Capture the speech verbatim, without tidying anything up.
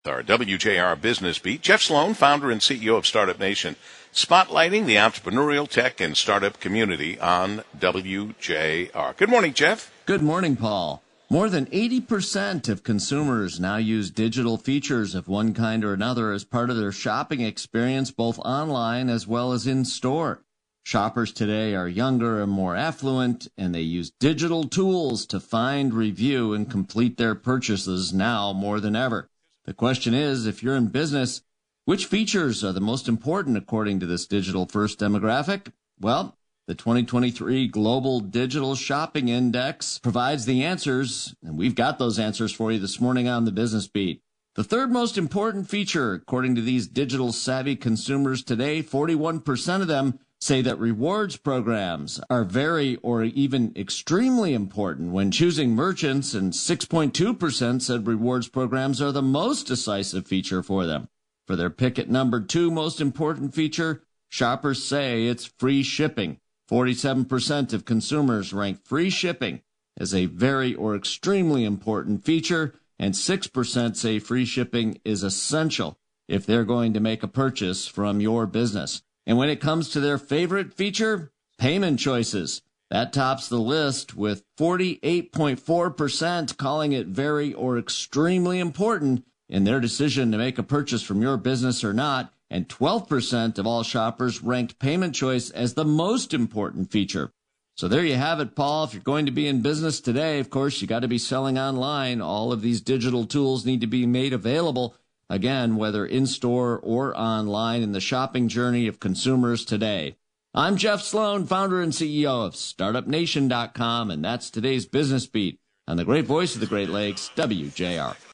Our W J R Business Beat. Jeff Sloan, founder and C E O of Startup Nation, spotlighting the entrepreneurial tech and startup community on W J R. Good morning, Jeff. Good morning, Paul. More than eighty percent of consumers now use digital features of one kind or another as part of their shopping experience, both online as well as in store. Shoppers today are younger and more affluent, and they use digital tools to find, review, and complete their purchases now more than ever. The question is, if you're in business, which features are the most important according to this digital-first demographic? Well, the twenty twenty-three Global Digital Shopping Index provides the answers, and we've got those answers for you this morning on the Business Beat. The third most important feature, according to these digital-savvy consumers today, forty-one percent of them say that rewards programs are very or even extremely important when choosing merchants, and six point two percent said rewards programs are the most decisive feature for them. For their pick at number two most important feature, shoppers say it's free shipping. forty-seven percent of consumers rank free shipping as a very or extremely important feature, and six percent say free shipping is essential if they're going to make a purchase from your business. And when it comes to their favorite feature, payment choices, that tops the list with forty-eight point four percent calling it very or extremely important in their decision to make a purchase from your business or not, and twelve percent of all shoppers ranked payment choice as the most important feature. So there you have it, Paul. If you're going to be in business today, of course, you got to be selling online. All of these digital tools need to be made available, again, whether in-store or online, in the shopping journey of consumers today. I'm Jeff Sloan, founder and C E O of Startup Nation dot com, and that's today's Business Beat on the great voice of the Great Lakes, W J R.